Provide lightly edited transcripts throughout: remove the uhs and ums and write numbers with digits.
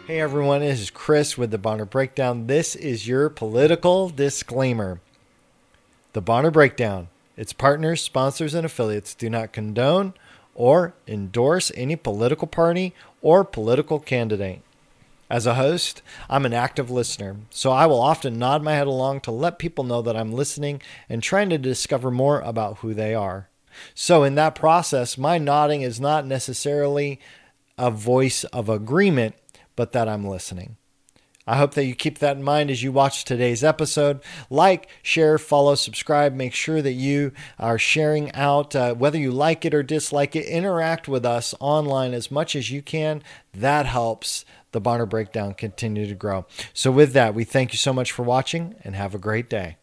Hey everyone, this is Chris with the Bonner Breakdown. This is your political disclaimer. The Bonner Breakdown, its partners, sponsors, and affiliates do not condone or endorse any political party or political candidate. As a host, I'm an active listener, so I will often nod my head along to let people know that I'm listening and trying to discover more about who they are. So in that process, my nodding is not necessarily a voice of agreement, but that I'm listening. I hope that you keep that in mind as you watch today's episode. Like, share, follow, subscribe. Make sure that you are sharing out whether you like it or dislike it. Interact with us online as much as you can. That helps the Bonner Breakdown continue to grow. So with that, we thank you so much for watching and have a great day.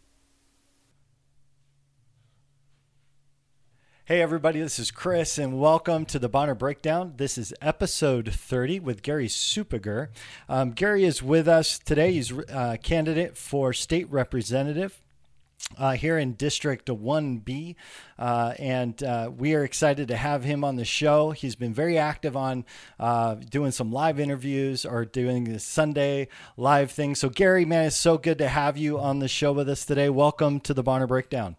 Hey everybody, this is Chris and welcome to the Bonner Breakdown. This is episode 30 with Gary Supiger. Gary is with us today. He's a candidate for state representative here in District 1B, and we are excited to have him on the show. He's been very active on doing some live interviews or doing the Sunday live thing. So Gary, man, it's so good to have you on the show with us today. Welcome to the Bonner Breakdown.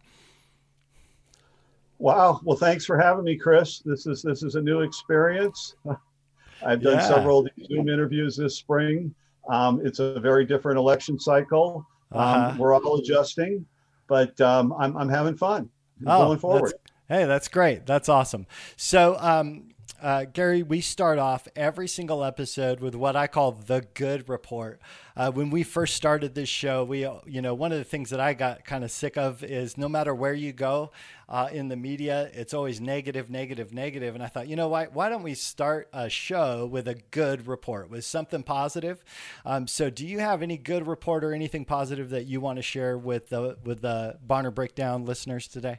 Wow. Well, thanks for having me, Chris. This is a new experience. I've done several Zoom interviews this spring. It's a very different election cycle. We're all adjusting, but I'm having fun going forward. That's great. That's awesome. So, Gary, we start off every single episode with what I call the good report. When we first started this show, one of the things that I got kind of sick of is no matter where you go in the media, it's always negative, negative, negative. And I thought, why don't we start a show with a good report, with something positive? So do you have any good report or anything positive that you want to share with the Bonner Breakdown listeners today?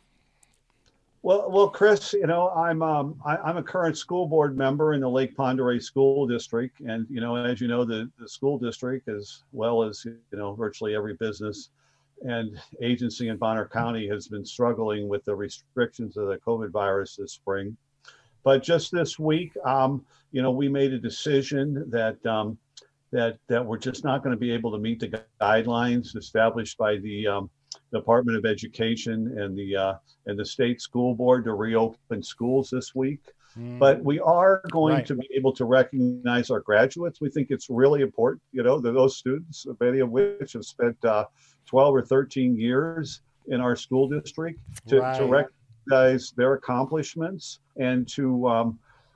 Well, Chris, I'm a current school board member in the Lake Pend Oreille School District, and as you know, the school district, as well as virtually every business and agency in Bonner County, has been struggling with the restrictions of the COVID virus this spring. But just this week, we made a decision that we're just not going to be able to meet the guidelines established by the Department of Education and the state school board to reopen schools this week. But we are going to be able to recognize our graduates. We think it's really important, that those students, many of which have spent 12 or 13 years in our school district, to recognize their accomplishments and to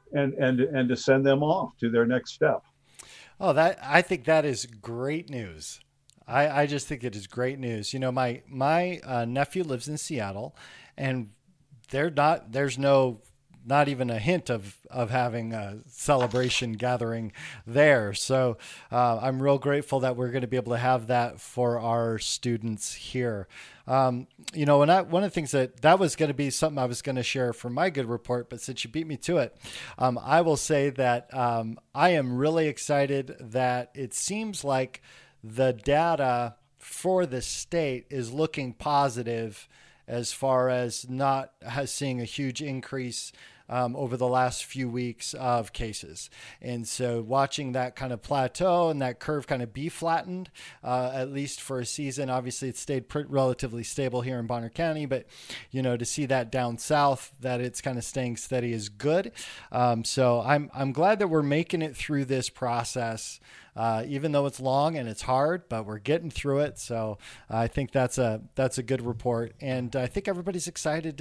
and to send them off to their next step. Oh, I think that is great news. I just think it is great news. My nephew lives in Seattle, and there's not even a hint of having a celebration gathering there. So I'm real grateful that we're going to be able to have that for our students here. One of the things that was going to be something I was going to share for my good report, but since you beat me to it, I will say that I am really excited that it seems like the data for the state is looking positive as far as not seeing a huge increase over the last few weeks of cases. And so watching that kind of plateau and that curve kind of be flattened, at least for a season. Obviously it stayed relatively stable here in Bonner County, but to see that down south, that it's kind of staying steady is good. So I'm glad that we're making it through this process, even though it's long and it's hard, but we're getting through it. So I think that's a good report. And I think everybody's excited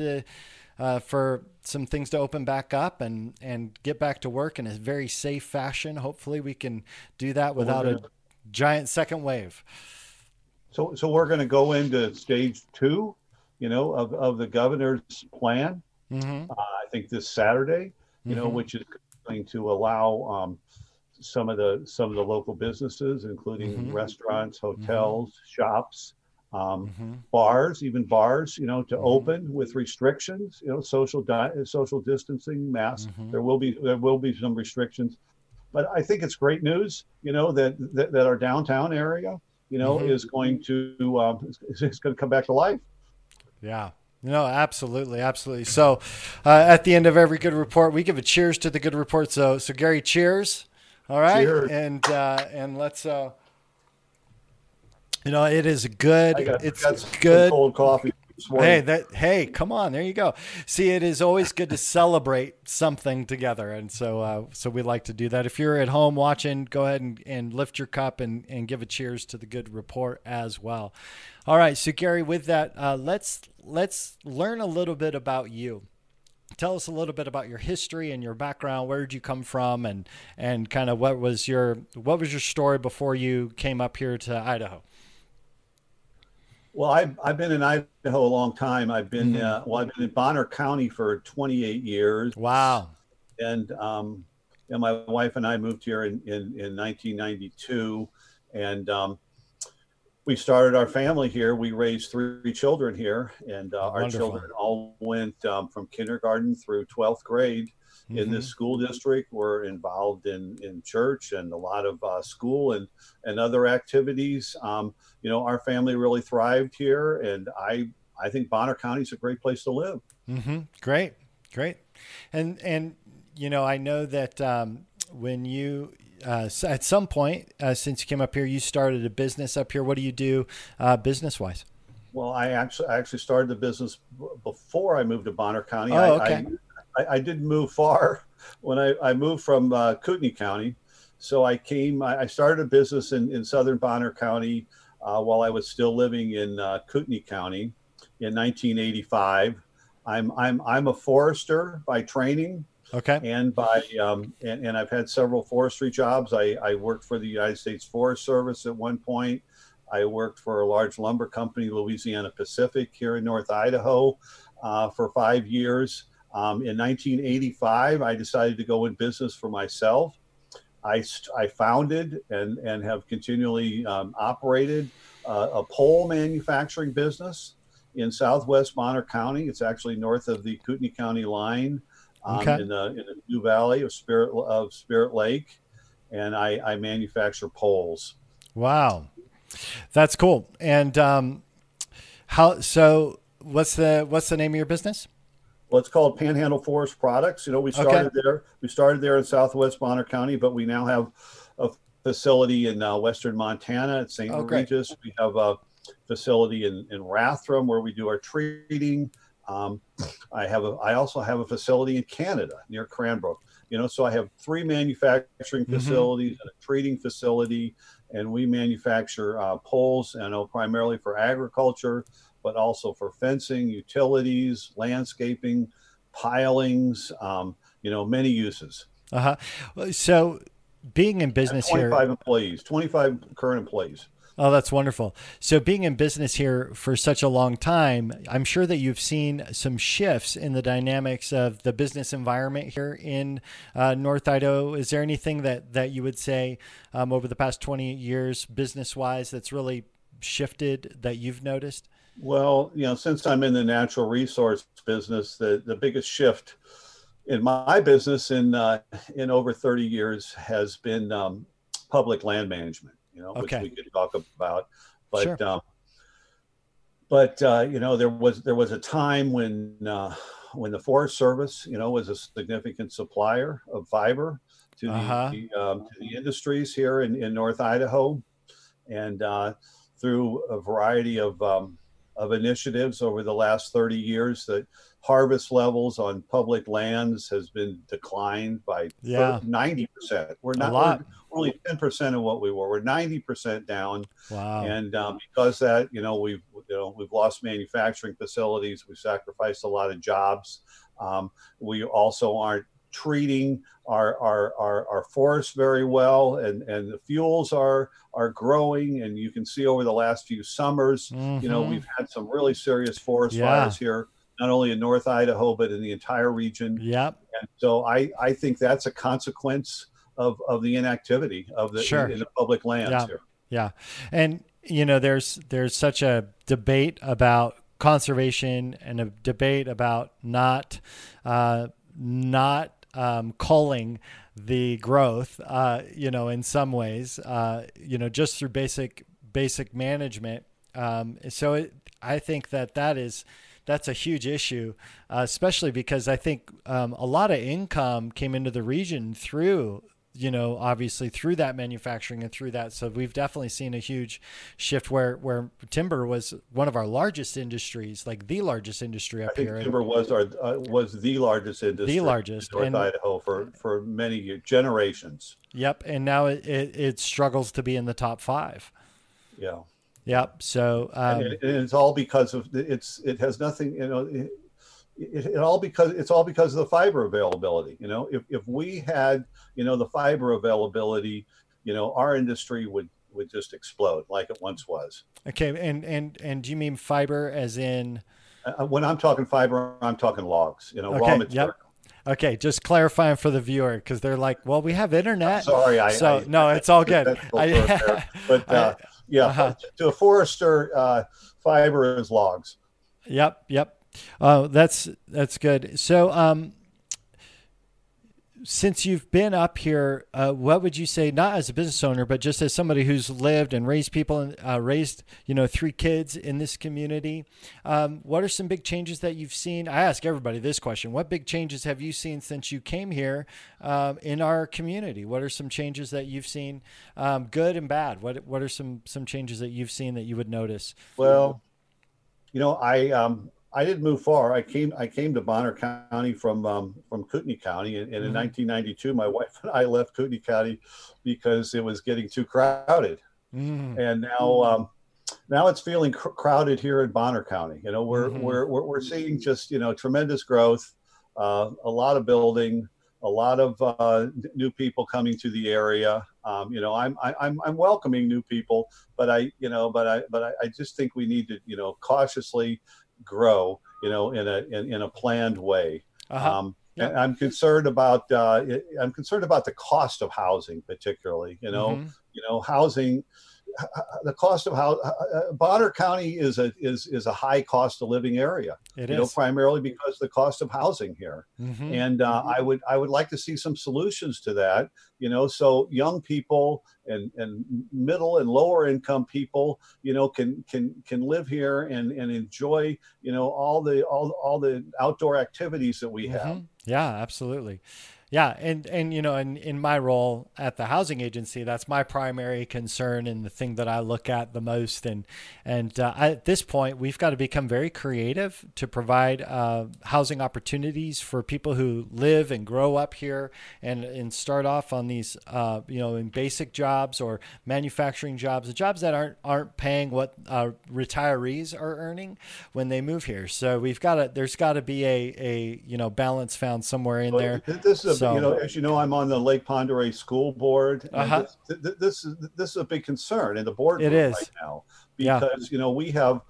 for some things to open back up and get back to work in a very safe fashion. Hopefully we can do that without a giant second wave. So we're going to go into stage 2, of the governor's plan. I think this Saturday, which is going to allow some of the local businesses, including restaurants, hotels, shops, bars, even bars, to open with restrictions, social distancing, masks. There will be some restrictions, but I think it's great news, that our downtown area, is going to come back to life. Yeah. No, absolutely. Absolutely. So at the end of every good report, we give a cheers to the good report. So Gary, cheers. All right. Cheers. And let's, it is good. I got some good. cold coffee this morning. Hey, come on. There you go. See, it is always good to celebrate something together. And so we like to do that. If you're at home watching, go ahead and lift your cup and give a cheers to the good report as well. All right. So Gary, with that, let's learn a little bit about you. Tell us a little bit about your history and your background. Where did you come from, and kind of what was your story before you came up here to Idaho? Well, I've been in Idaho a long time. I've been I've been in Bonner County for 28 years. Wow. And my wife and I moved here in 1992, and we started our family here. We raised 3 children here, and our children all went from kindergarten through 12th grade in this school district. We're involved in church and a lot of school and other activities. Our family really thrived here, and I think Bonner County is a great place to live. Great. And I know that when you at some point since you came up here, you started a business up here. What do you do business-wise? Well, I actually started the business before I moved to Bonner County. Oh, okay. I didn't move far when I moved from Kootenai County. So I started a business in southern Bonner County while I was still living in Kootenai County in 1985. I'm a forester by training. Okay. And and I've had several forestry jobs. I worked for the United States Forest Service at one point. I worked for a large lumber company, Louisiana Pacific, here in North Idaho for 5 years. In 1985, I decided to go in business for myself. I founded and have continually operated a pole manufacturing business in southwest Bonner County. It's actually north of the Kootenai County line. In the New Valley of Spirit Lake, and I manufacture poles. Wow, that's cool. And what's the name of your business? Well, it's called Panhandle Forest Products. We started there. We started there in southwest Bonner County, but we now have a facility in western Montana at St. Regis. We have a facility in Rathdrum where we do our treating. I also have a facility in Canada near Cranbrook. So I have 3 manufacturing facilities and a treating facility, and we manufacture poles, primarily for agriculture, but also for fencing, utilities, landscaping, pilings, many uses. So being in business 25 current employees. Oh, that's wonderful. So being in business here for such a long time, I'm sure that you've seen some shifts in the dynamics of the business environment here in North Idaho. Is there anything that you would say over the past 20 years, business-wise, that's really shifted that you've noticed? Well, since I'm in the natural resource business, the biggest shift in my business in over 30 years has been public land management. Which we could talk about, but sure. There was a time when the Forest Service, was a significant supplier of fiber to the industries here in North Idaho, and through a variety of initiatives over the last 30 years, that harvest levels on public lands has been declined by 90%. We're not we're only 10% of what we were. We're 90% down. Wow. And because that, we've lost manufacturing facilities. We've sacrificed a lot of jobs. We also aren't treating our forests very well, and the fuels are growing. And you can see over the last few summers, we've had some really serious forest fires here, not only in North Idaho, but in the entire region. Yep. And so I think that's a consequence of the inactivity of in the public lands here. Yeah. And, there's such a debate about conservation and a debate about not culling the growth, in some ways, just through basic management. I think that's a huge issue, especially because I think a lot of income came into the region through obviously through that manufacturing and through that. So we've definitely seen a huge shift where timber was one of our largest industries, like the largest industry up I think here. timber was the largest industry The in largest. North And Idaho for generations. yep. And now it struggles to be in the top 5. Yeah. Yep. So, And it's all because of it has nothing, it's all because of the fiber availability. If we had, the fiber availability, our industry would just explode like it once was. okay. And do you mean fiber as in? When I'm talking fiber, I'm talking logs, raw Okay. material. Yep. Okay, just clarifying for the viewer because they're like, "Well, we have internet." Sorry, no, it's all good. But uh-huh. To a forester, fiber is logs. Yep. Oh, that's good. So, since you've been up here, what would you say, not as a business owner, but just as somebody who's lived and raised people and raised, 3 kids in this community? What are some big changes that you've seen? I ask everybody this question. What big changes have you seen since you came here in our community? What are some changes that you've seen, good and bad? What are some changes that you've seen that you would notice? Well, I didn't move far. I came to Bonner County from Kootenai County, and in 1992, my wife and I left Kootenai County because it was getting too crowded. And now it's feeling crowded here in Bonner County. We're seeing just tremendous growth, a lot of building, a lot of new people coming to the area. I'm welcoming new people, but I just think we need to cautiously grow, in a planned way. Uh-huh. And I'm concerned about the cost of housing, particularly. Housing. The cost of how Bonner County is a high cost of living area. It is primarily because of the cost of housing here, and I would like to see some solutions to that. So young people and middle and lower income people, can live here and enjoy all the outdoor activities that we have. Yeah, absolutely. Yeah, and in my role at the housing agency, that's my primary concern and the thing that I look at the most. And at this point, we've got to become very creative to provide housing opportunities for people who live and grow up here, and start off on these in basic jobs or manufacturing jobs, the jobs that aren't paying what retirees are earning when they move here. So there's got to be a balance found somewhere in there. This is as you know, I'm on the Lake Pend Oreille School Board. And this is a big concern in the boardroom right now, because we have.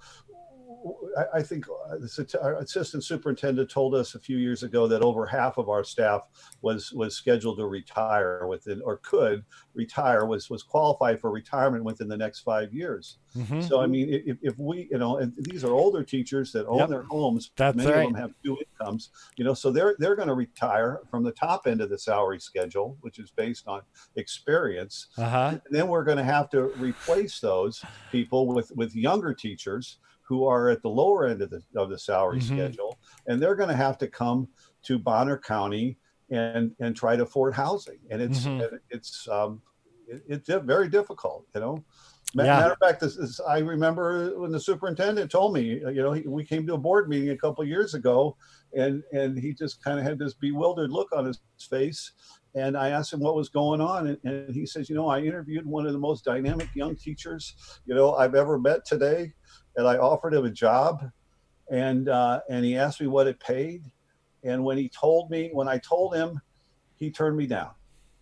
I think our assistant superintendent told us a few years ago that over half of our staff was scheduled to retire could retire, was qualified for retirement within the next 5 years. So I mean, if we, and these are older teachers that own their homes. Many of them have 2 incomes. So they're going to retire from the top end of the salary schedule, which is based on experience. And then we're going to have to replace those people with younger teachers who are at the lower end of the salary schedule, and they're going to have to come to Bonner County and try to afford housing, and it's very difficult. Matter of fact, I remember when the superintendent told me, we came to a board meeting a couple of years ago, and he just kind of had this bewildered look on his face. And I asked him what was going on, and he says, I interviewed one of the most dynamic young teachers, I've ever met today. And I offered him a job, and he asked me what it paid. And when I told him, he turned me down.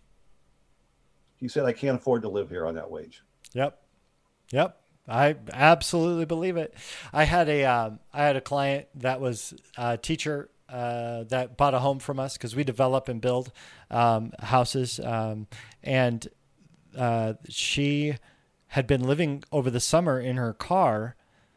He said, I can't afford to live here on that wage. Yep. I absolutely believe it. I had a client that was a teacher that bought a home from us because we develop and build houses. And she had been living over the summer in her car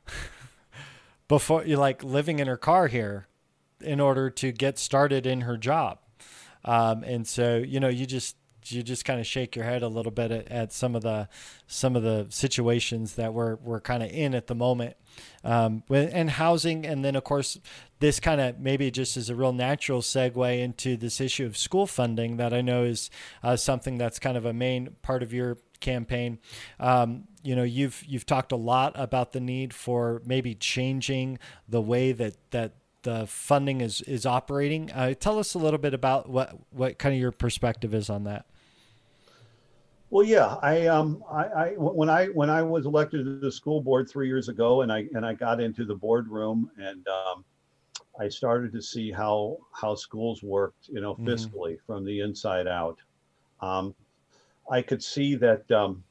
before, living in her car here in order to get started in her job. And so, you just you just kind of shake your head a little bit at some of the situations that we're kind of in at the moment, and housing, and then of course this kind of maybe just is a real natural segue into this issue of school funding that I know is something that's kind of a main part of your campaign. You've talked a lot about the need for maybe changing the way that the funding is operating. Tell us a little bit about what kind of your perspective is on that. Well, yeah, when I was elected to the school board 3 years ago, and I got into the boardroom, and I started to see how schools worked, fiscally from the inside out. I could see that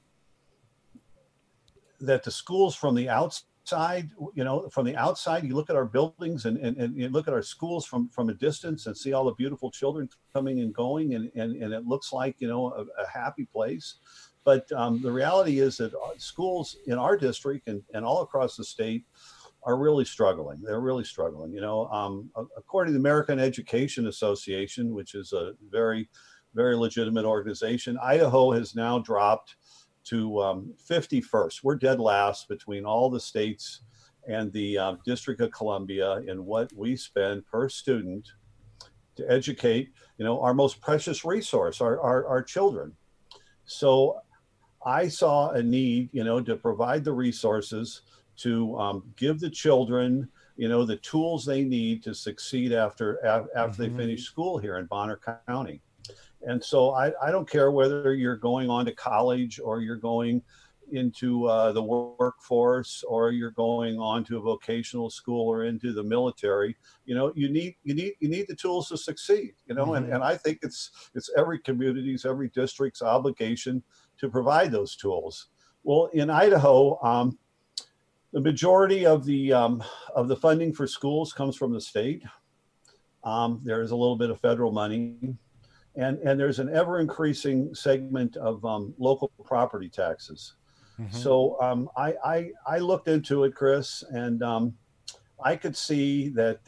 that the schools from the outside, you look at our buildings and you look at our schools from a distance and see all the beautiful children coming and going, and it looks like, a happy place. But the reality is that schools in our district and all across the state are really struggling. They're really struggling. According to the American Education Association, which is a very, very legitimate organization, Idaho has now dropped to 51st. We're dead last between all the states and the District of Columbia in what we spend per student to educate, our most precious resource, our children. So I saw a need, to provide the resources to give the children, the tools they need to succeed after they finish school here in Bonner County. And so I don't care whether you're going on to college or you're going into the workforce or you're going on to a vocational school or into the military. You need the tools to succeed. And I think it's every community's, every district's obligation to provide those tools. Well, in Idaho, the majority of the funding for schools comes from the state. There is a little bit of federal money. And there's an ever increasing segment of local property taxes. So I looked into it, Chris, and I could see that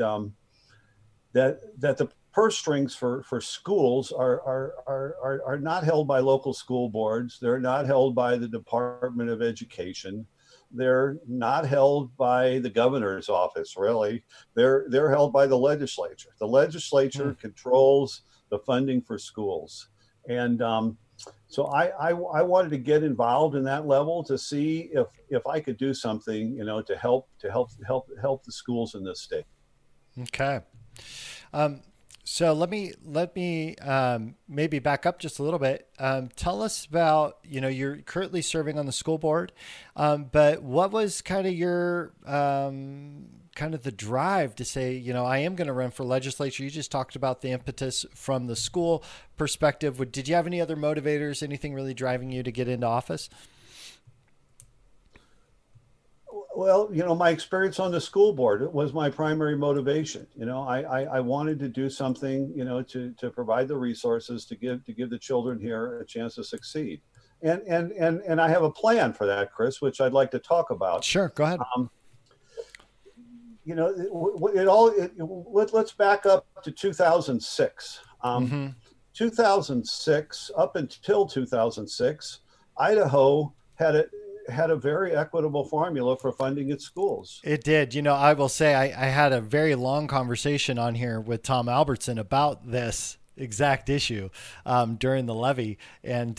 the purse strings for schools are not held by local school boards. They're not held by the Department of Education. They're not held by the governor's office, really. They're held by the legislature. The legislature controls the funding for schools. And so I wanted to get involved in that level to see if I could do something, to help the schools in this state. Okay. So let me maybe back up just a little bit. Tell us about, you're currently serving on the school board, but what was kind of your kind of the drive to say, I am going to run for legislature? You just talked about the impetus from the school perspective. Did you have any other motivators, anything really driving you to get into office? Well, my experience on the school board was my primary motivation. I wanted to do something, to provide the resources to give the children here a chance to succeed. And I have a plan for that, Chris, which I'd like to talk about. Sure, go ahead. Let's back up to 2006. 2006, up until 2006, Idaho had a very equitable formula for funding its schools. It did. I will say I had a very long conversation on here with Tom Albertson about this exact issue during the levy, and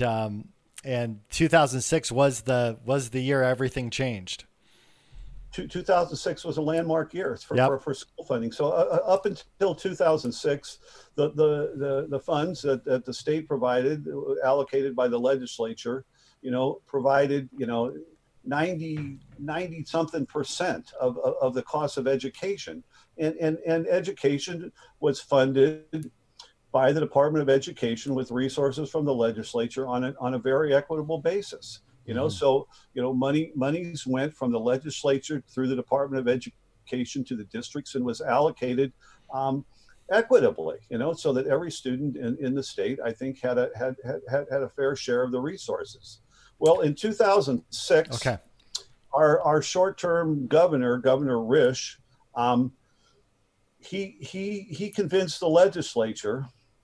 2006 was the year everything changed. 2006 was a landmark year for school funding. So up until 2006, the funds that the state provided, allocated by the legislature, provided 90 something percent of the cost of education, and education was funded by the Department of Education with resources from the legislature on a very equitable basis. So monies went from the legislature through the Department of Education to the districts and was allocated equitably, so that every student in the state, I think, had a fair share of the resources. Well, in 2006, our short-term Governor Risch, he convinced the legislature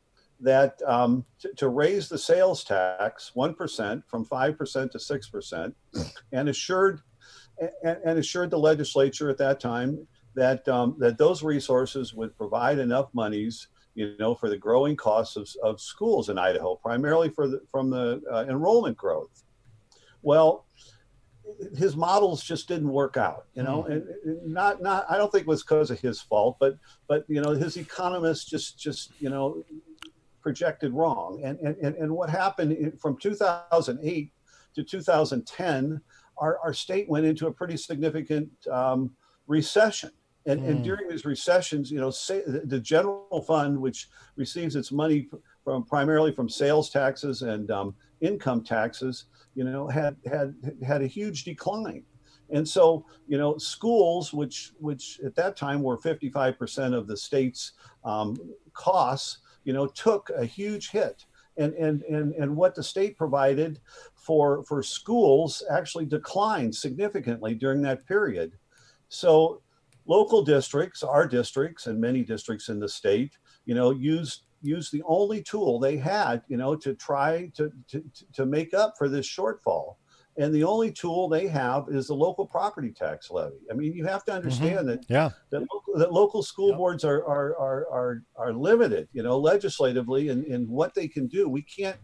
that to raise the sales tax 1% from 5% to 6%, and assured the legislature at that time that that those resources would provide enough monies, for the growing costs of schools in Idaho, primarily from the enrollment growth. Well, his models just didn't work out, and not I don't think it was because of his fault, but his economists just projected wrong. And what happened from 2008 to 2010, our state went into a pretty significant recession. And during these recessions, the general fund, which receives its money primarily from sales taxes and income taxes, had a huge decline. And so, schools, which at that time were 55% of the state's costs, took a huge hit. And what the state provided for schools actually declined significantly during that period. So local districts, our districts, and many districts in the state, used the only tool they had, to try to make up for this shortfall. And the only tool they have is the local property tax levy. I mean, you have to understand that local school boards are limited, legislatively in what they can do. We can't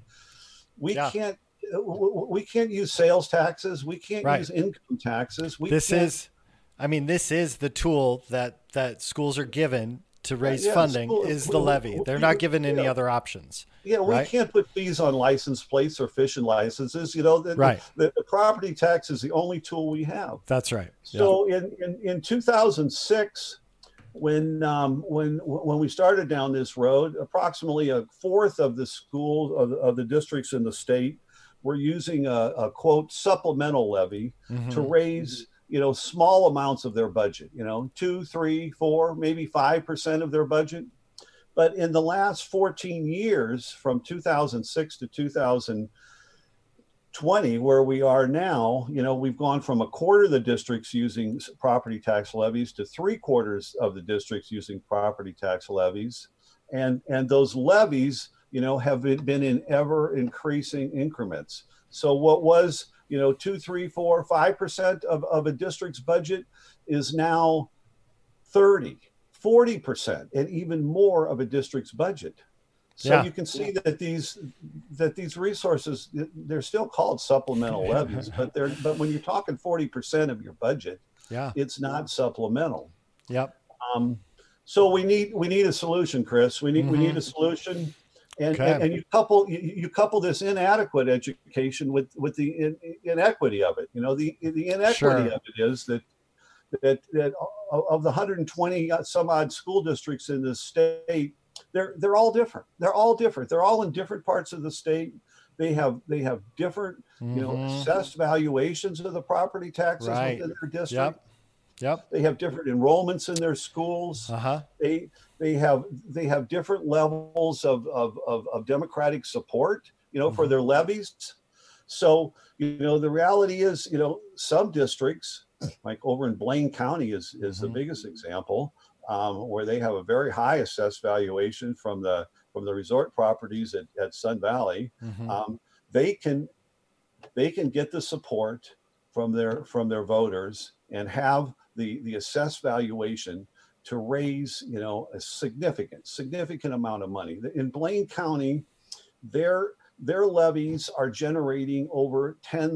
use sales taxes. We can't use income taxes. This is the tool that schools are given to raise funding is the levy. They're not given any other options. Yeah, we can't put fees on license plates or fishing licenses. The property tax is the only tool we have. That's right. So in 2006, when we started down this road, approximately a fourth of the schools of the districts in the state were using a quote supplemental levy to raise small amounts of their budget, 2, 3, 4, maybe 5% of their budget. But in the last 14 years, from 2006 to 2020, where we are now, we've gone from a quarter of the districts using property tax levies to 3/4 of the districts using property tax levies. And those levies, have been in ever increasing increments. So what was 2, 3, 4, 5% of a district's budget is now 30, 40%, and even more of a district's budget. So you can see that these resources, they're still called supplemental levies, but when you're talking 40% of your budget, it's not supplemental. Yep. So we need a solution, Chris. We need a solution. And you couple this inadequate education with the inequity of it. The inequity of it is that of the 120 some odd school districts in the state, they're all different. They're all different. They're all in different parts of the state. They have different assessed valuations of the property taxes within their district. Yep. They have different enrollments in their schools. They have different levels of democratic support, for their levies. So, the reality is, some districts, like over in Blaine County is the biggest example, where they have a very high assessed valuation from the resort properties at Sun Valley. They can get the support from their voters and have the assessed valuation to raise, a significant amount of money. In Blaine County, their levies are generating over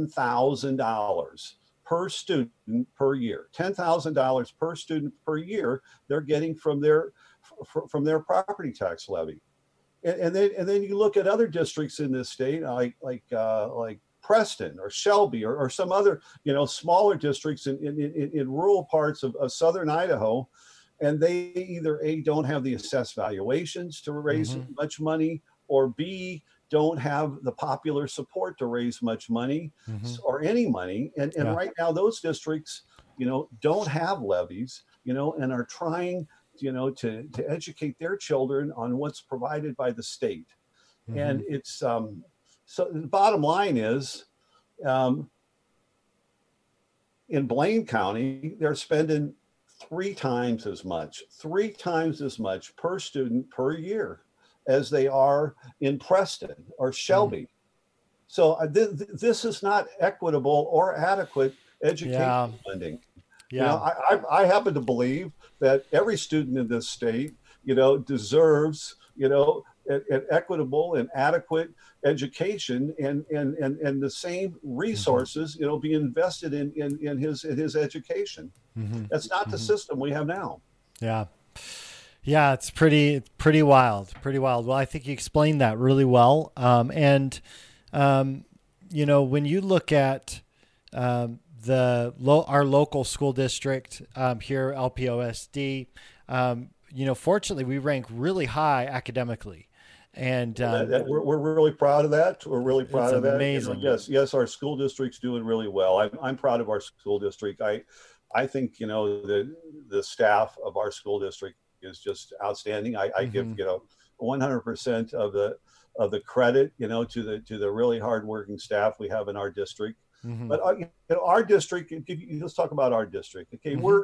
$10,000 per student per year. $10,000 per student per year they're getting from their property tax levy. And then you look at other districts in this state, like Preston or Shelby or some other, smaller districts in rural parts of southern Idaho, and they either A, don't have the assessed valuations to raise much money, or B, don't have the popular support to raise much money or any money. And right now those districts, don't have levies, and are trying, to educate their children on what's provided by the state. And it's, so the bottom line is, in Blaine County, they're spending 3 times as much per student per year as they are in Preston or Shelby. So this is not equitable or adequate Yeah. education funding. You know, Yeah. I happen to believe that every student in this state, deserves, an equitable and adequate education and the same Hmm. resources, be invested in his education. Hmm. That's not the Hmm. system we have now. Yeah. Yeah, it's pretty wild, pretty wild. Well, I think you explained that really well. And um, when you look at our local school district here, LPOSD, fortunately, we rank really high academically, and We're really proud of that. We're really it's proud of that. amazing. Yes, our school district's doing really well. I'm proud of our school district. I think the staff of our school district is just outstanding. I give Hmm. 100% of the credit to the really hardworking staff we have in our district. Hmm. But our district. Let's talk about our district. Okay, Hmm.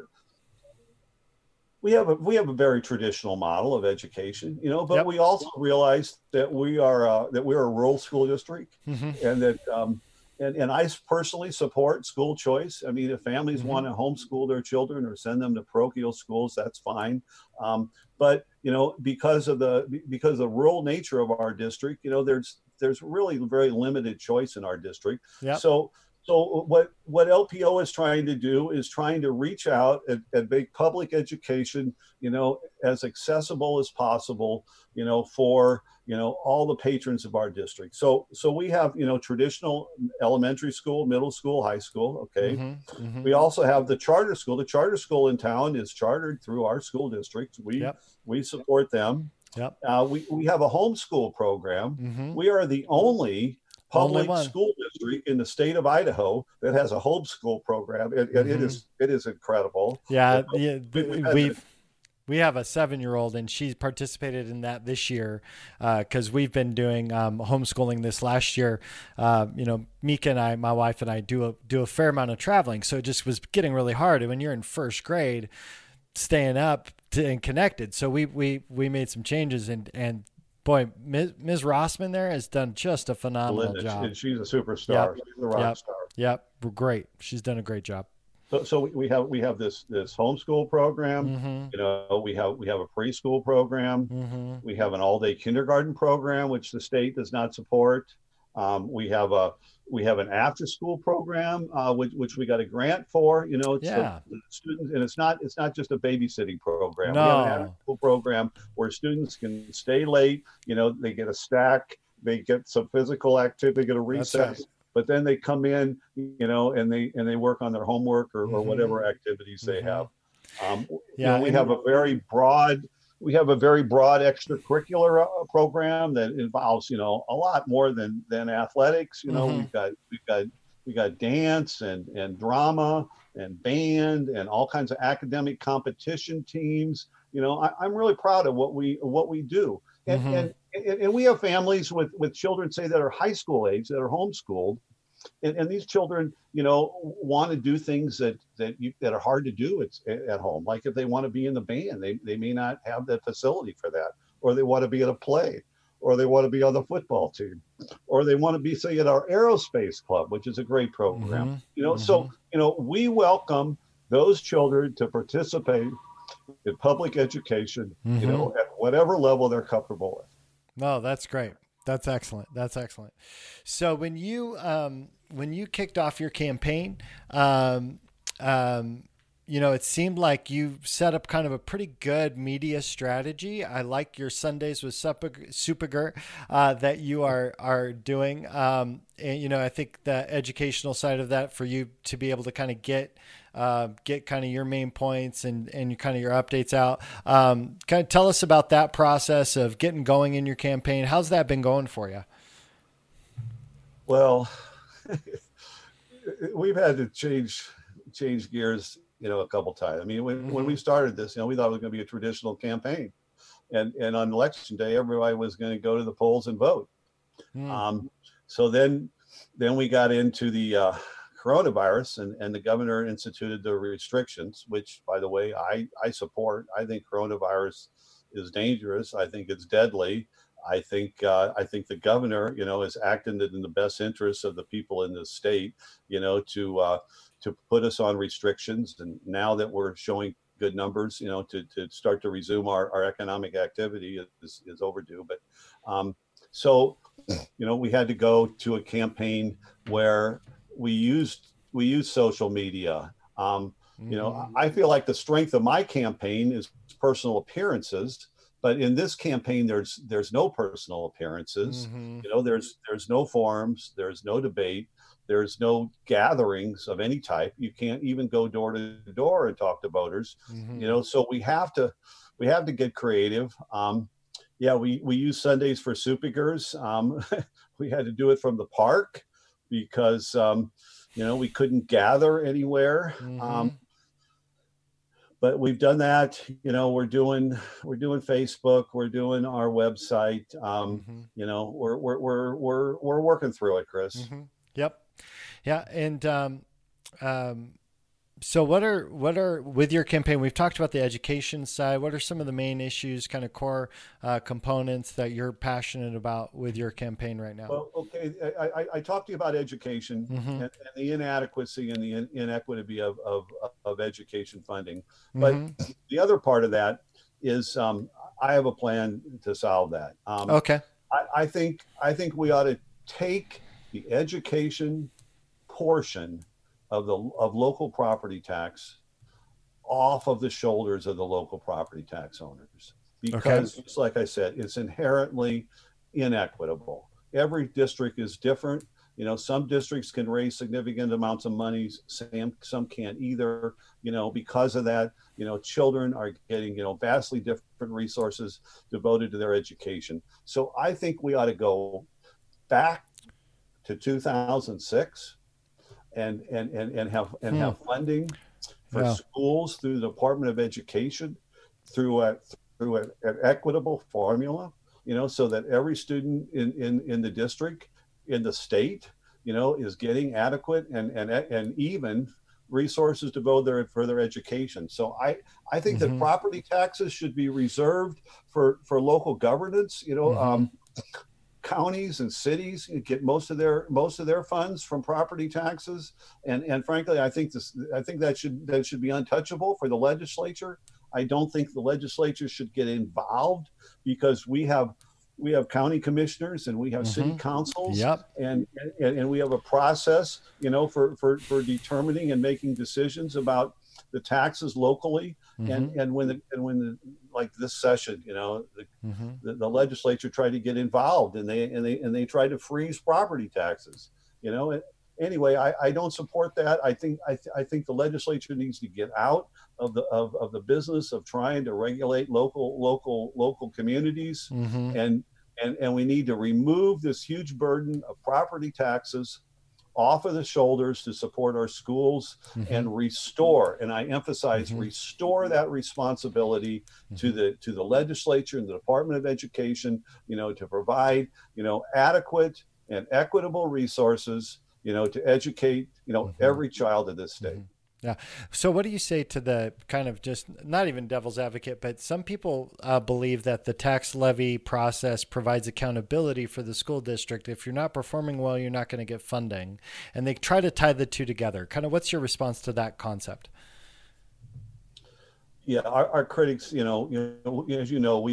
we have a very traditional model of education, but Yep. we also realize that we're a rural school district, Hmm. and that and I personally support school choice. I mean, if families Hmm. want to homeschool their children or send them to parochial schools, that's fine. But because of the rural nature of our district, there's really very limited choice in our district. Yep. So what LPO is trying to do is trying to reach out and make public education, as accessible as possible, for all the patrons of our district. So we have traditional elementary school, middle school, high school. Okay, Hmm. Hmm. we also have the charter school. The charter school in town is chartered through our school district. We Yep. we support them. Yep. We have a homeschool program. Hmm. We are the only Only public one. school district in the state of Idaho that has a homeschool program. It Hmm. is incredible. Yeah. We've had the, We have a 7-year-old, and she's participated in that this year because we've been doing homeschooling this last year. Mika and I, my wife and I, do a fair amount of traveling, so it just was getting really hard. And when you're in first grade, staying up and connected, so we made some changes, and boy, Ms. Rossman there has done just a phenomenal Linda, job. and she's a superstar. Yep, She's a rock yep, star. yep. Great. She's done a great job. So we have this homeschool program. Mm-hmm. We have a preschool program. Mm-hmm. We have an all day kindergarten program, which the state does not support. We have an after school program, which we got a grant for. It's Yeah. the students, and it's not just a babysitting program. We have an after No. school program where students can stay late. They get a stack, they get some physical activity, they get a That's recess. right. But then they come in, and they work on their homework or Mm-hmm. whatever activities they Mm-hmm. have. Um, Yeah. we have a very broad extracurricular program that involves a lot more than athletics. Mm-hmm. We've got dance and drama and band and all kinds of academic competition teams. I'm really proud of what we do. And, Mm-hmm. and we have families with children, say, that are high school age, that are homeschooled, and these children, want to do things that are hard to do at home. Like if they want to be in the band, they may not have the facility for that, or they want to be at a play, or they want to be on the football team, or they want to be, say, at our aerospace club, which is a great program. Mm-hmm. So we welcome those children to participate in public education, Mm-hmm. at whatever level they're comfortable with. No, that's great. That's excellent. That's excellent. So when you kicked off your campaign, it seemed like you set up kind of a pretty good media strategy. I like your Sundays with Superger that you are doing. And I think the educational side of that for you to be able to kind of get kind of your main points and kind of your updates out. Kind of tell us about that process of getting going in your campaign. How's that been going for you? Well, we've had to change gears, a couple times. I mean, when we started this, we thought it was going to be a traditional campaign, and on election day, everybody was going to go to the polls and vote. So then we got into the coronavirus, and the governor instituted the restrictions, which, by the way, I support. I think coronavirus is dangerous. I think it's deadly. I think the governor, is acting in the best interests of the people in the state, to put us on restrictions. And now that we're showing good numbers, to start to resume our economic activity is overdue. But so, we had to go to a campaign where we used social media. I feel like the strength of my campaign is personal appearances, but in this campaign, there's no personal appearances. There's no forums, there's no debate, there's no gatherings of any type. You can't even go door to door and talk to voters. So we have to get creative. We use Sundays for Supigers. We had to do it from the park because we couldn't gather anywhere. But we've done that. We're doing Facebook. We're doing our website. We're working through it, Chris. Yep. Yeah. And so what are with your campaign? We've talked about the education side. What are some of the main issues, kind of core components that you're passionate about with your campaign right now? Well, okay, I talked to you about education and the inadequacy and the inequity of education funding. But the other part of that is I have a plan to solve that. Okay. I think we ought to take the education portion of local property tax off of the shoulders of the local property tax owners, because just like I said, it's inherently inequitable. Every district is different. Some districts can raise significant amounts of money, some can't either. Because of that, children are getting vastly different resources devoted to their education. So I think we ought to go back to 2006 and have funding for schools through the Department of Education through an equitable formula, so that every student in the district, in the state, is getting adequate and even resources to devote for their education. So I think that property taxes should be reserved for local governance. Counties and cities get most of their funds from property taxes, and frankly, I think that should be untouchable for the legislature. I don't think the legislature should get involved, because we have county commissioners and we have city councils, and we have a process, for determining and making decisions about the taxes locally. And when the like this session, the legislature tried to get involved, and they tried to freeze property taxes. Anyway, I don't support that. I think the legislature needs to get out of the business of trying to regulate local communities, and we need to remove this huge burden of property taxes off of the shoulders to support our schools, and restore, and I emphasize restore that responsibility to the legislature and the Department of Education, to provide, adequate and equitable resources, to educate, every child in this state. Yeah. So what do you say to the kind of, just not even devil's advocate, but some people believe that the tax levy process provides accountability for the school district. If you're not performing well, you're not going to get funding. And they try to tie the two together. Kind of what's your response to that concept? Yeah, our critics, as you know,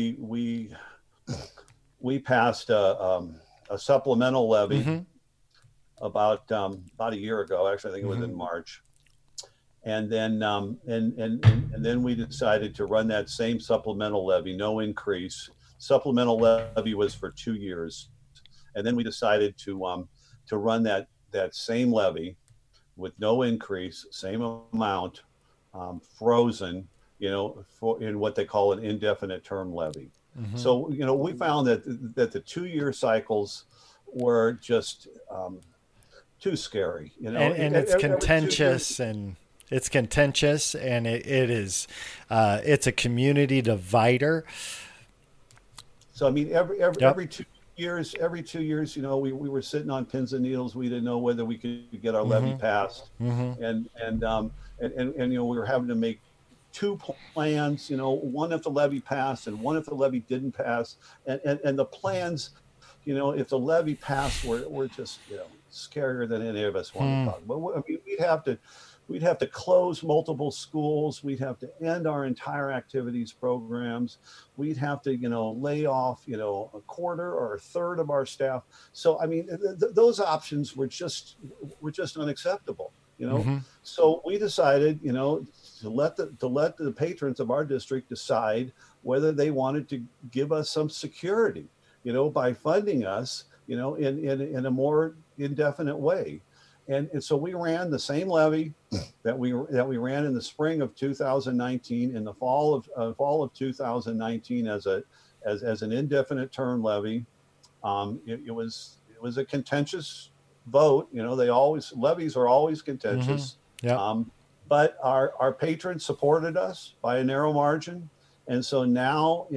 we passed a supplemental levy about a year ago. Actually, I think it was in March. And then and then we decided to run that same supplemental levy, no increase. Supplemental levy was for 2 years, and then we decided to run that same levy with no increase, same amount, frozen, in what they call an indefinite term levy. So we found that the 2-year cycles were just too scary. And it's contentious and. It's contentious, and it is it's a community divider. So I mean, every 2 years, we were sitting on pins and needles. We didn't know whether we could get our levy passed, and we were having to make two plans, one if the levy passed and one if the levy didn't pass. And the plans, if the levy passed, were just, scarier than any of us want to talk about. I mean, we'd have to close multiple schools. We'd have to end our entire activities programs. We'd have to, lay off, a quarter or a third of our staff. So, I mean, those options were just unacceptable, So we decided, to let the patrons of our district decide whether they wanted to give us some security, by funding us, in a more indefinite way. And so we ran the same levy that we ran in the spring of 2019, in the fall of 2019 as an indefinite term levy. It was a contentious vote. Levies are always contentious. But our patrons supported us by a narrow margin, and so now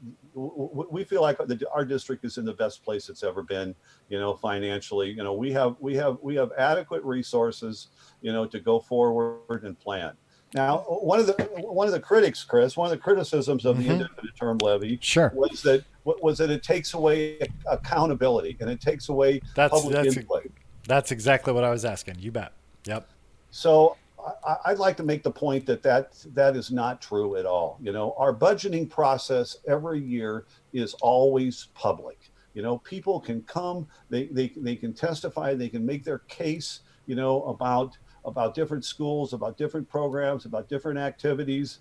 we feel like our district is in the best place it's ever been, financially. We have adequate resources, to go forward and plan. Now, one of the critics, Chris, one of the criticisms of the indefinite term levy was that it takes away accountability and it takes away public input. That's exactly what I was asking. You bet. Yep. So I'd like to make the point that is not true at all. Our budgeting process every year is always public. People can come, they can testify, they can make their case, about different schools, about different programs, about different activities.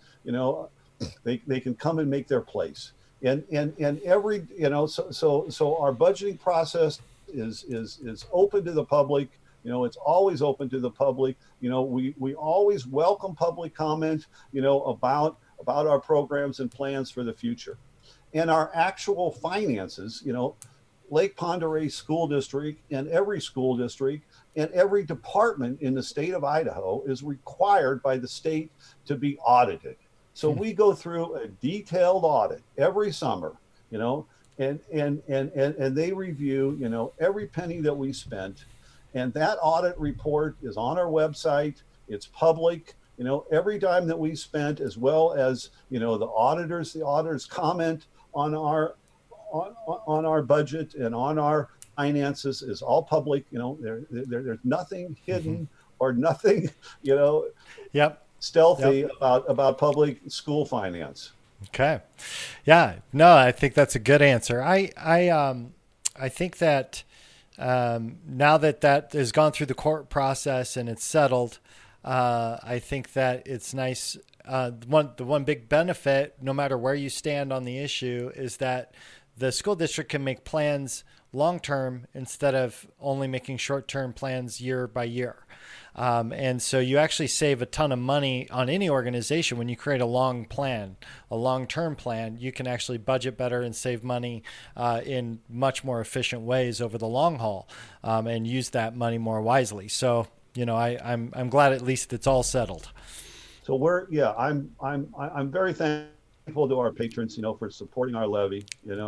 They can come and make their place. And every, so our budgeting process is open to the public. It's always open to the public. We always welcome public comment, about our programs and plans for the future. And our actual finances, Lake Pend Oreille School District and every school district and every department in the state of Idaho is required by the state to be audited. So we go through a detailed audit every summer, and they review, every penny that we spent. And that audit report is on our website. It's public. Every dime that we spent, as well as the auditors comment on our budget and on our finances, is all public. There's nothing hidden or nothing stealthy about public school finance. Okay, yeah, no, I think that's a good answer. I think that. Now that has gone through the court process and it's settled, I think that it's nice. The one big benefit, no matter where you stand on the issue, is that the school district can make plans long-term instead of only making short-term plans year by year. And so you actually save a ton of money on any organization when you create a long-term plan. You can actually budget better and save money in much more efficient ways over the long haul, and use that money more wisely. So, I'm glad at least it's all settled. So I'm very thankful to our patrons, for supporting our levy.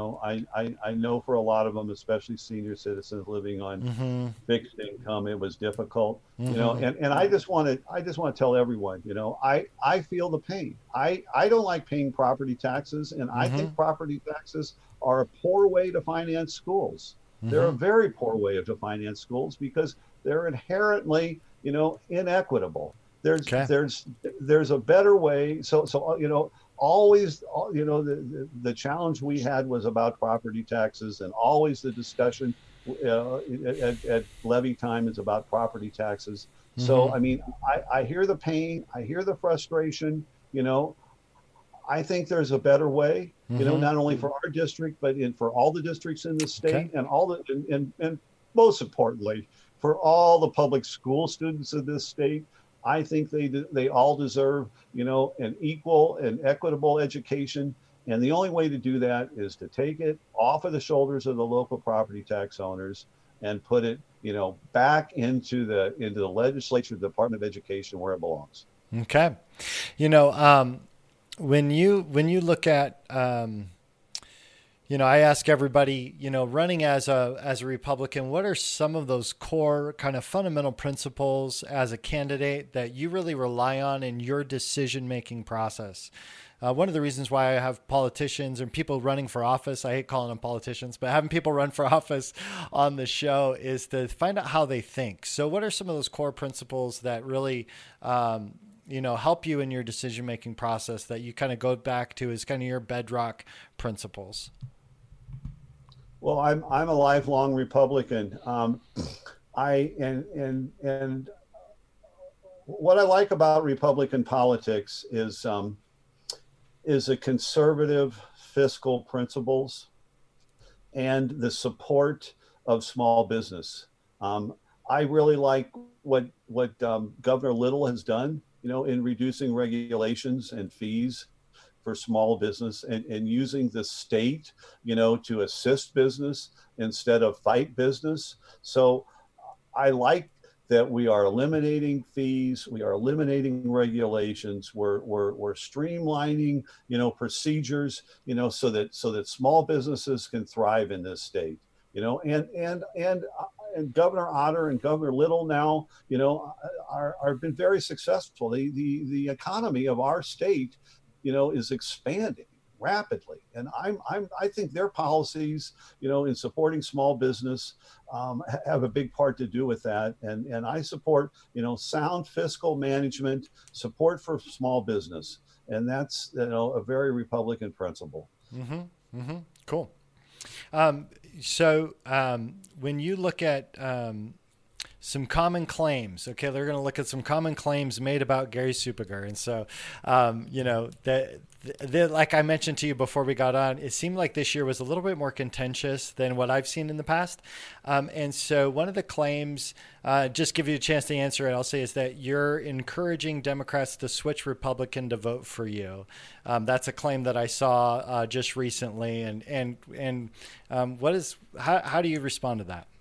I know for a lot of them, especially senior citizens living on fixed income, it was difficult. And I just want to tell everyone, I feel the pain. I don't like paying property taxes, and I think property taxes are a poor way to finance schools. They're a very poor way to finance schools because they're inherently, inequitable. There's a better way. So always, the challenge we had was about property taxes, and always the discussion at levy time is about property taxes. So, I mean, I hear the pain, I hear the frustration. I think there's a better way, not only for our district, but for all the districts in the state, and most importantly, for all the public school students of this state. I think they all deserve, an equal and equitable education. And the only way to do that is to take it off of the shoulders of the local property tax owners and put it, back into the legislature, the Department of Education, where it belongs. Okay. When you look at, I ask everybody, running as a Republican, what are some of those core kind of fundamental principles as a candidate that you really rely on in your decision making process? One of the reasons why I have politicians and people running for office, I hate calling them politicians, but having people run for office on the show is to find out how they think. So what are some of those core principles that really, help you in your decision-making process that you kind of go back to as kind of your bedrock principles? Well, I'm a lifelong Republican. And what I like about Republican politics is a conservative fiscal principles and the support of small business. I really like what Governor Little has done, in reducing regulations and fees for small business and using the state, to assist business instead of fight business. So I like that we are eliminating fees, we are eliminating regulations, we're streamlining, procedures, so that small businesses can thrive in this state, and Governor Otter and Governor Little now, are been very successful. The economy of our state, is expanding rapidly, and I think their policies, in supporting small business, have a big part to do with that. And I support, sound fiscal management, support for small business, and that's a very Republican principle. Mm-hmm. Mm-hmm. Cool. When you look at some common claims, okay, they're going to look at some common claims made about Gary Supager. And so, like I mentioned to you before we got on, it seemed like this year was a little bit more contentious than what I've seen in the past. And so one of the claims, just give you a chance to answer it, I'll say, is that you're encouraging Democrats to switch Republican to vote for you. That's a claim that I saw just recently. And how do you respond to that?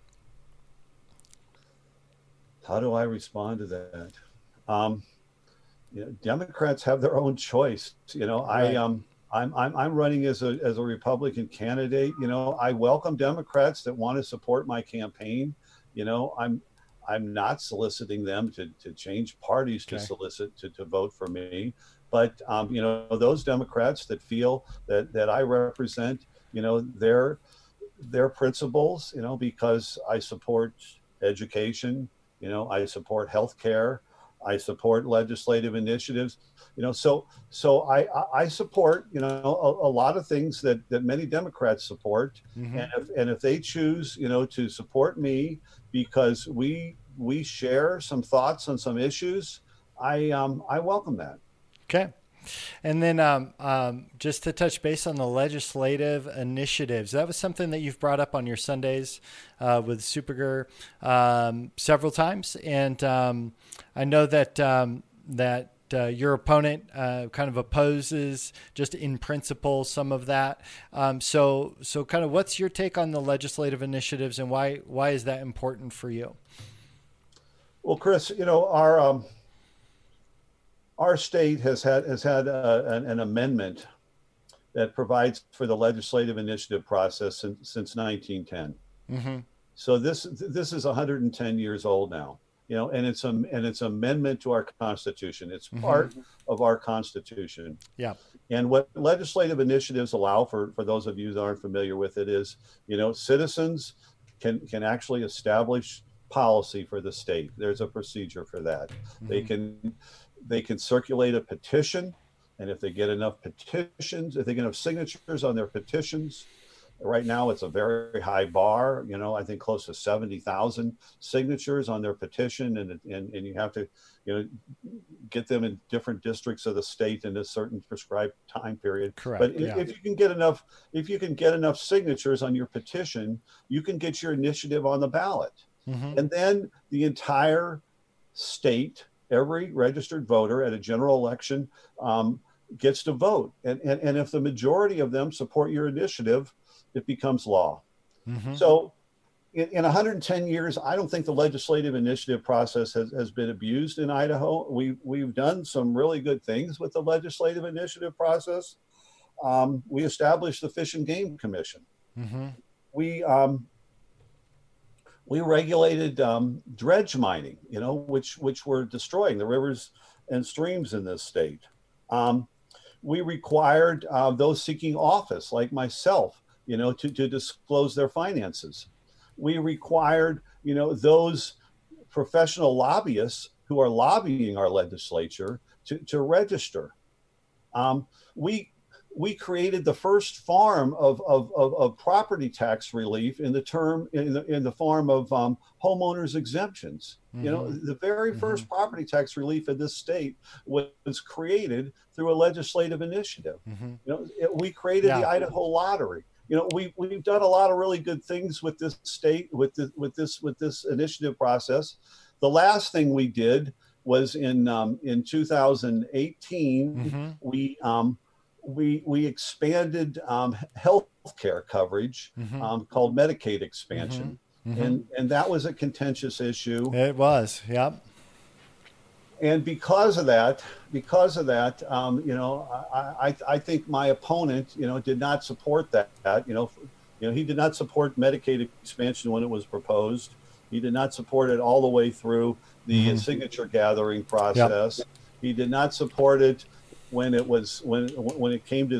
How do I respond to that? Democrats have their own choice. Right. I'm running as a Republican candidate. I welcome Democrats that want to support my campaign. I'm not soliciting them to change parties to solicit to vote for me. But those Democrats that feel that I represent, their principles, because I support education. I support healthcare. I support legislative initiatives. So I support a lot of things that many Democrats support. Mm-hmm. And if they choose to support me because we share some thoughts on some issues, I welcome that. Okay. And then just to touch base on the legislative initiatives, that was something that you've brought up on your Sundays with Supager several times. And I know that your opponent kind of opposes just in principle some of that. So kind of what's your take on the legislative initiatives and why is that important for you? Well, Chris, our state has had an amendment that provides for the legislative initiative process since 1910. Mm-hmm. So this is 110 years old now, and it's amendment to our Constitution. It's part of our Constitution. Yeah. And what legislative initiatives allow, for those of you that aren't familiar with it, is citizens can actually establish policy for the state. There's a procedure for that. Mm-hmm. They can circulate a petition, and if they get enough petitions, if they get enough signatures on their petitions, right now it's a very high bar, I think close to 70,000 signatures on their petition, and you have to get them in different districts of the state in a certain prescribed time period. Correct. But if you can get enough signatures on your petition, you can get your initiative on the ballot. Mm-hmm. And then the entire state, every registered voter at a general election gets to vote. And if the majority of them support your initiative, it becomes law. Mm-hmm. So in 110 years, I don't think the legislative initiative process has been abused in Idaho. We've done some really good things with the legislative initiative process. we established the Fish and Game Commission. Mm-hmm. We we regulated dredge mining, which were destroying the rivers and streams in this state. We required those seeking office, like myself, to disclose their finances. We required, those professional lobbyists who are lobbying our legislature to register. We created the first farm of property tax relief in the form of homeowners exemptions. Mm-hmm. The very first property tax relief in this state was created through a legislative initiative. Mm-hmm. We created the Idaho Lottery. We've done a lot of really good things with this state, with this initiative process. The last thing we did was in 2018, Mm-hmm. we expanded health care coverage, called Medicaid expansion. Mm-hmm. And that was a contentious issue. It was, yep. And because of that, I think my opponent, did not support that. He did not support Medicaid expansion when it was proposed. He did not support it all the way through the signature gathering process. Yep. He did not support it when it came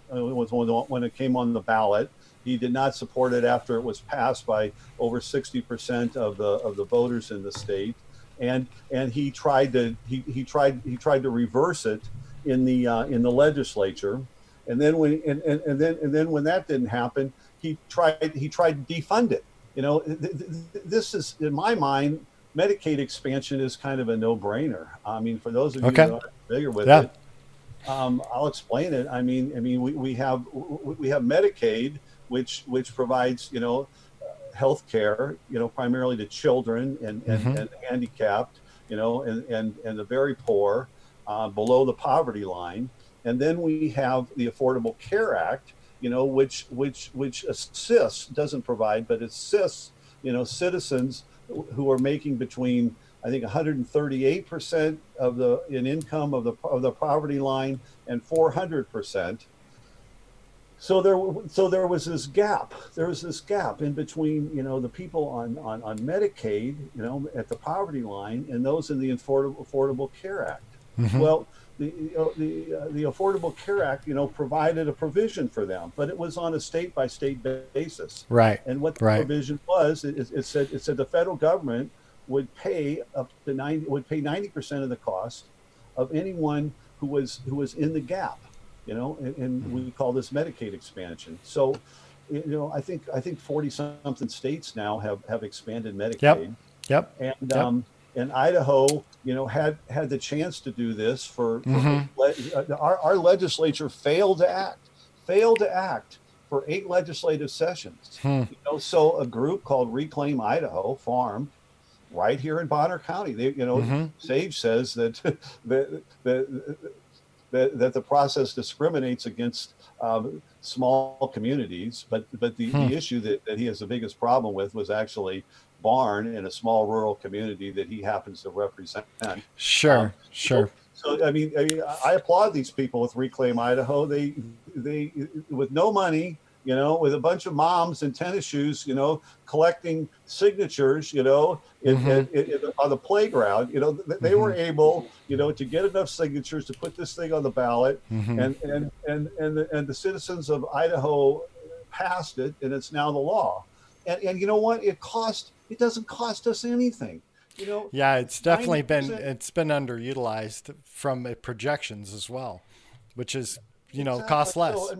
on the ballot. He did not support it after it was passed by over 60% of the voters in the state. And he tried to reverse it in the legislature, and then when that didn't happen, he tried to defund it. This is, in my mind, Medicaid expansion is kind of a no-brainer. I mean, for those of you that aren't familiar with it, I'll explain it. I mean, we have Medicaid, which provides health care, primarily to children and handicapped, and the very poor, below the poverty line. And then we have the Affordable Care Act, which assists, doesn't provide, but assists, citizens who are making between, I think, 138% in income of the poverty line and 400%. So there was this gap. There was this gap in between, the people on Medicaid, at the poverty line, and those in the Affordable Care Act. Mm-hmm. Well, the Affordable Care Act, provided a provision for them, but it was on a state by state basis. Right. And what the provision was, it said the federal government would pay 90% of the cost of anyone who was in the gap. And we call this Medicaid expansion. So, I think 40 something states now have expanded Medicaid. Yep. And Idaho, had the chance to do this our legislature failed to act for 8 legislative sessions. So a group called Reclaim Idaho formed right here in Bonner County. Sage says that that the process discriminates against small communities, but the issue that he has the biggest problem with was actually Barn in a small rural community that he happens to represent. Sure. So I applaud these people with Reclaim Idaho. They with no money, with a bunch of moms in tennis shoes, collecting signatures, on the playground, they were able, to get enough signatures to put this thing on the ballot, and the citizens of Idaho passed it, and it's now the law. And you know what? It doesn't cost us anything. Yeah, it's definitely been underutilized from projections as well, which is, cost less. So,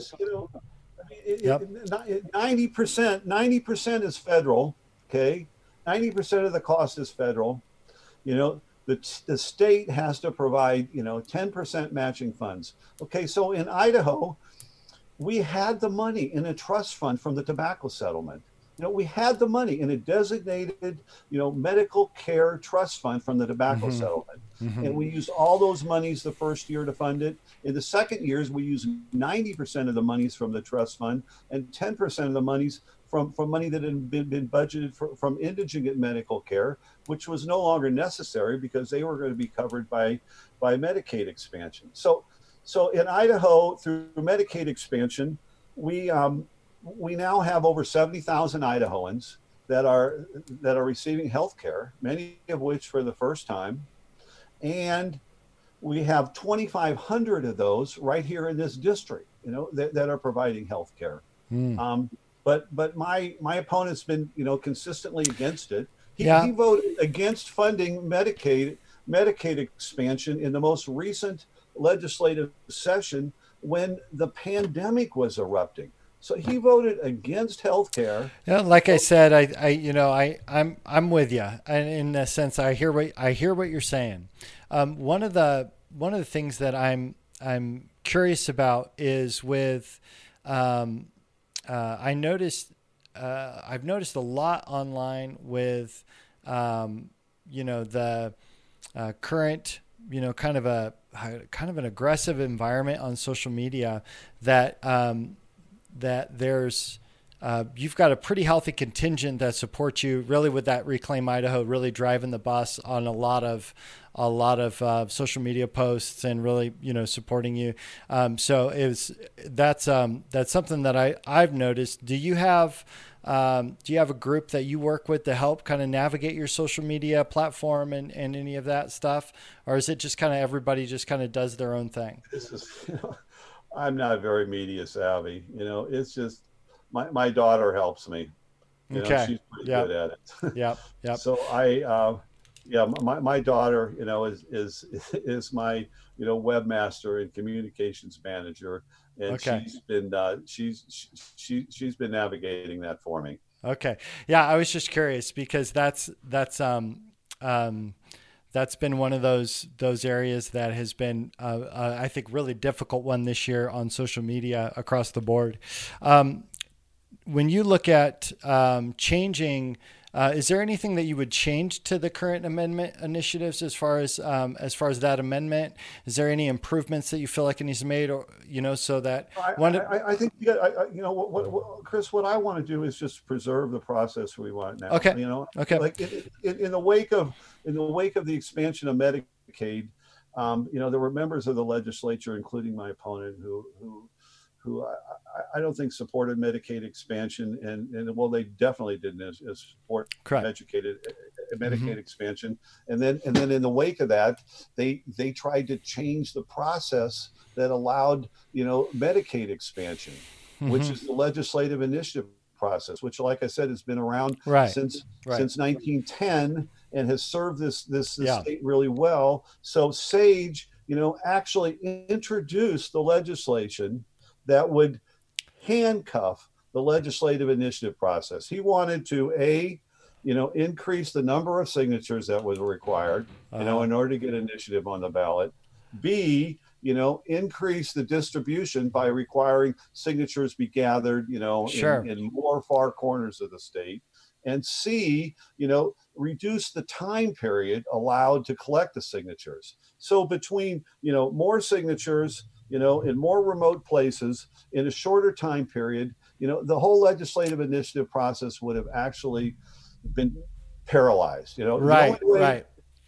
90% is federal. Okay. 90% of the cost is federal. The state has to provide, 10% matching funds. Okay. So in Idaho, we had the money in a trust fund from the tobacco settlement. We had the money in a designated, medical care trust fund from the tobacco settlement. And we used all those monies the first year to fund it. In the second years, we used 90% of the monies from the trust fund and 10% of the monies from money that had been budgeted from indigent medical care, which was no longer necessary because they were going to be covered by Medicaid expansion. So So in Idaho, through Medicaid expansion, we now have over 70,000 Idahoans that are receiving health care, many of which for the first time. And we have 2,500 of those right here in this district, that are providing health care. Mm. But my opponent's been, consistently against it. Yeah. He voted against funding Medicaid expansion in the most recent legislative session when the pandemic was erupting. So he voted against health care. Yeah, like I said, I'm with you, and in a sense, I hear what you're saying. One of the things that I'm curious about is with I've noticed a lot online with the current kind of an aggressive environment on social media that there's you've got a pretty healthy contingent that supports you really with that Reclaim Idaho really driving the bus on a lot of social media posts and really supporting you. So that's something that I've noticed. Do you have a group that you work with to help kind of navigate your social media platform and any of that stuff, or is it just kind of everybody just kind of does their own thing? This is, I'm not very media savvy. It's just my daughter helps me. Okay. She's pretty good at it. Yep. So my daughter, is my, webmaster and communications manager, and Okay. she's been navigating that for me. Okay. Yeah, I was just curious because that's been one of those areas that has been, I think, really difficult one this year on social media across the board. When you look at changing, is there anything that you would change to the current amendment initiatives as far as that amendment? Is there any improvements that you feel like it needs to be made, or so that I think Chris, what I want to do is just preserve the process we want now. Okay. Okay. Like in the wake of the expansion of Medicaid, there were members of the legislature, including my opponent, who I don't think supported Medicaid expansion, and well, they definitely didn't support Medicaid expansion. And then in the wake of that, they tried to change the process that allowed Medicaid expansion, which is the legislative initiative process, which, like I said, has been around since 1910 and has served this state really well. So Sage, actually introduced the legislation that would handcuff the legislative initiative process. He wanted to increase the number of signatures that was required, in order to get initiative on the ballot. B, increase the distribution by requiring signatures be gathered, in more far corners of the state. And C, reduce the time period allowed to collect the signatures. So between, more signatures, in more remote places in a shorter time period, the whole legislative initiative process would have actually been paralyzed. Right.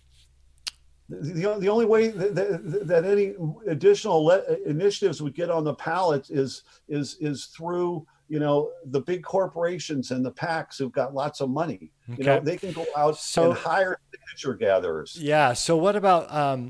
The only way that any additional initiatives would get on the ballot is through the big corporations and the PACs who've got lots of money. Okay. They can go out and hire signature gatherers. Yeah. So what about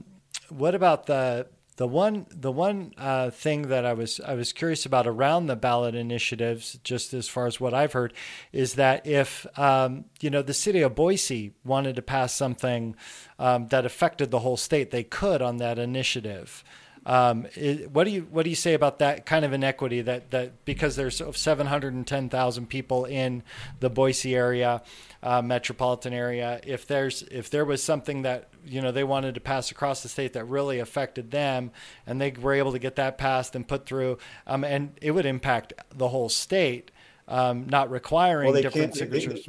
the one thing that I was curious about around the ballot initiatives, just as far as what I've heard, is that if the city of Boise wanted to pass something that affected the whole state, they could on that initiative. What do you say about that kind of inequity that because there's 710,000 people in the Boise area, metropolitan area, if there was something that they wanted to pass across the state that really affected them, and they were able to get that passed and put through, and it would impact the whole state, not requiring different signatures.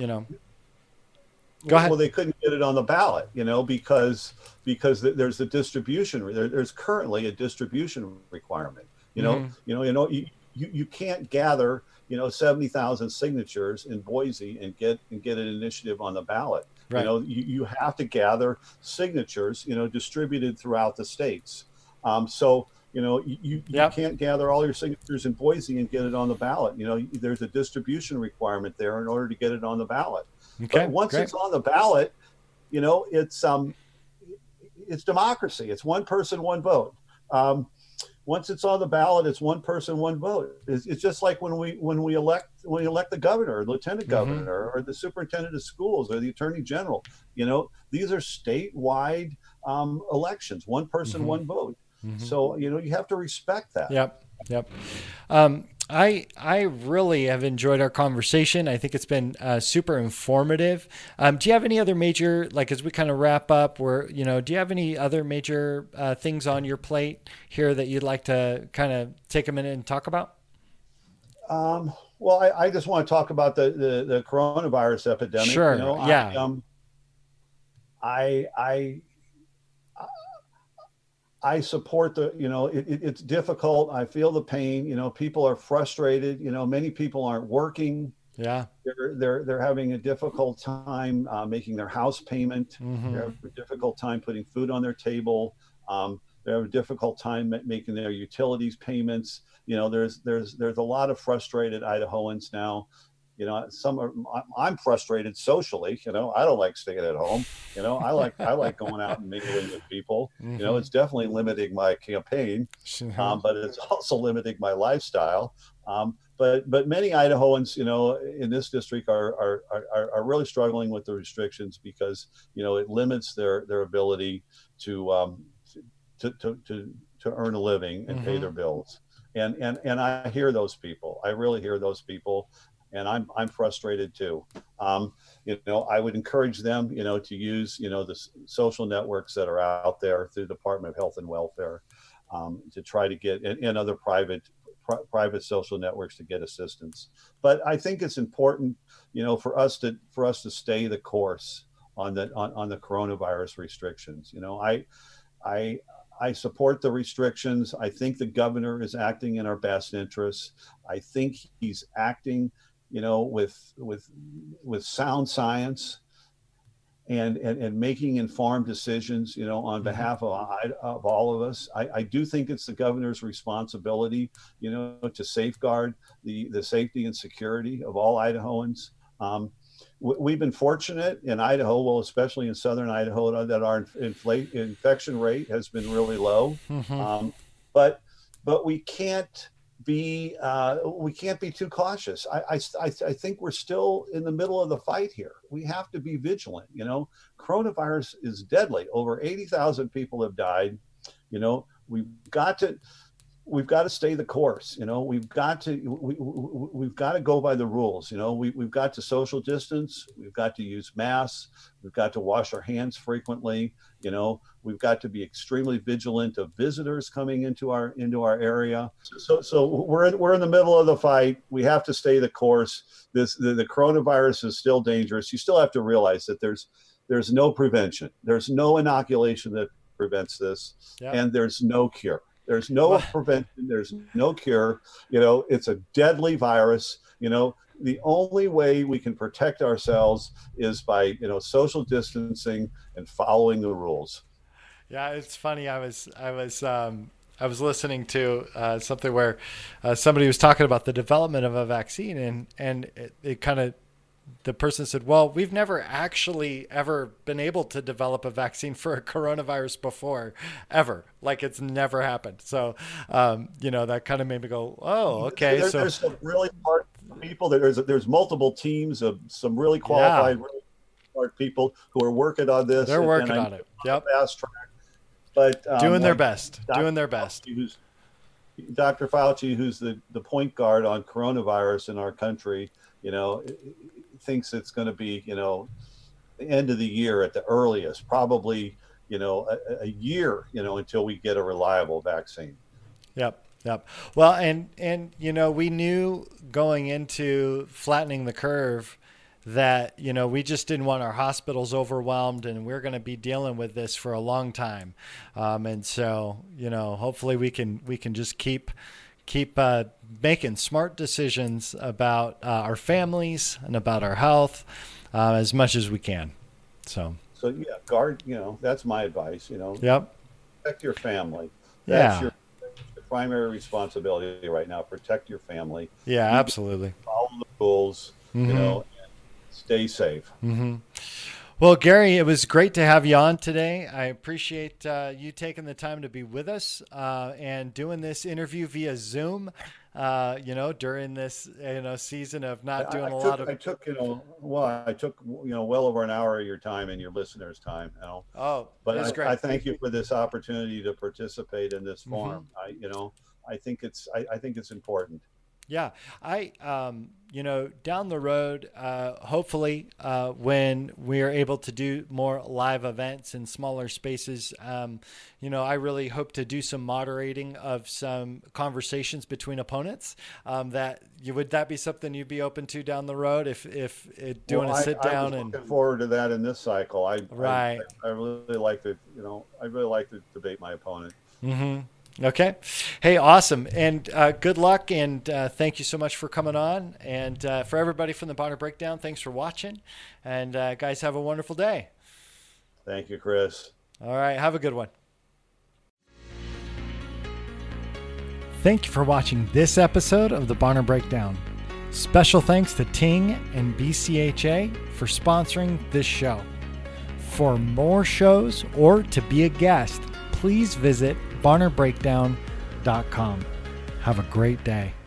Go ahead. Well, they couldn't get it on the ballot, because there's a distribution. There's currently a distribution requirement. You can't gather 70,000 signatures in Boise and get an initiative on the ballot. Right. You have to gather signatures distributed throughout the states. So You can't gather all your signatures in Boise and get it on the ballot. There's a distribution requirement there in order to get it on the ballot. Okay, but once great. it's on the ballot, it's democracy. It's one person, one vote. Once it's on the ballot, it's one person, one vote. It's just like when we elect the governor, or lieutenant governor, or the superintendent of schools, or the attorney general. These are statewide elections. One person, one vote. So you have to respect that. Yep. I really have enjoyed our conversation. I think it's been super informative. Do you have any other major, like as we kind of wrap up, do you have any other major things on your plate here that you'd like to kind of take a minute and talk about? Well, I just want to talk about the coronavirus epidemic. Sure. I support it's difficult. I feel the pain. People are frustrated. Many people aren't working. Yeah. They're having a difficult time making their house payment. They have a difficult time putting food on their table. They have a difficult time making their utilities payments. There's a lot of frustrated Idahoans now. I'm frustrated socially. I don't like staying at home. I like going out and mingling with people. It's definitely limiting my campaign, but it's also limiting my lifestyle. But many Idahoans, in this district are really struggling with the restrictions because it limits their ability to earn a living and pay their bills. And I hear those people. I really hear those people. And I'm frustrated too. I would encourage them, to use, the social networks that are out there through the Department of Health and Welfare, to try to get, and other private social networks to get assistance. But I think it's important, for us to stay the course on the coronavirus restrictions. I support the restrictions. I think the governor is acting in our best interests. I think he's acting with sound science and making informed decisions, on behalf of all of us. I do think it's the governor's responsibility, to safeguard the safety and security of all Idahoans. We've been fortunate in Idaho, well, especially in southern Idaho, that our infection rate has been really low. But we can't be too cautious. I think we're still in the middle of the fight here. We have to be vigilant. Coronavirus is deadly. Over 80,000 people have died. We've got to stay the course. We've got to go by the rules. We've got to social distance. We've got to use masks. We've got to wash our hands frequently. We've got to be extremely vigilant of visitors coming into our area. So we're in the middle of the fight. We have to stay the course. The coronavirus is still dangerous. You still have to realize that there's no prevention. There's no inoculation that prevents this, and there's no cure. There's no prevention. There's no cure. It's a deadly virus. The only way we can protect ourselves is by, social distancing and following the rules. Yeah, it's funny. I was listening to something where somebody was talking about the development of a vaccine, and it kind of, the person said, well, we've never actually ever been able to develop a vaccine for a coronavirus before, ever. Like, it's never happened. So, that kind of made me go, oh, okay. There's some really smart people. There's multiple teams of some really qualified, really smart people who are working on this. They're working on it. Yep. Fast track. But doing their best. Dr. Fauci, who's the point guard on coronavirus in our country, thinks it's going to be, the end of the year at the earliest, probably, a year, until we get a reliable vaccine. Yep. Well, and we knew going into flattening the curve that, we just didn't want our hospitals overwhelmed, and we're going to be dealing with this for a long time. And so, hopefully we can just keep making smart decisions about our families and about our health as much as we can. So guard, that's my advice, Yep. Protect your family. That's your primary responsibility right now. Protect your family. Yeah, absolutely. Follow the rules, Mm-hmm. you know, and stay safe. Mm-hmm. Well, Gary, it was great to have you on today. I appreciate you taking the time to be with us and doing this interview via Zoom, during this, season of not doing a lot of... I took well over an hour of your time and your listeners' time, Oh, but that's great. I thank you for this opportunity to participate in this forum. Mm-hmm. I think it's important. Yeah, down the road, hopefully, when we are able to do more live events in smaller spaces, I really hope to do some moderating of some conversations between opponents. Would that be something you'd be open to down the road if doing a sit down? I'm looking forward to that in this cycle. I really like to debate my opponent. Mm-hmm. Okay. Hey, awesome. And good luck. And thank you so much for coming on. And for everybody from the Bonner Breakdown, thanks for watching. And guys, have a wonderful day. Thank you, Chris. All right. Have a good one. Thank you for watching this episode of the Bonner Breakdown. Special thanks to Ting and BCHA for sponsoring this show. For more shows or to be a guest, please visit BonnerBreakdown.com. Have a great day.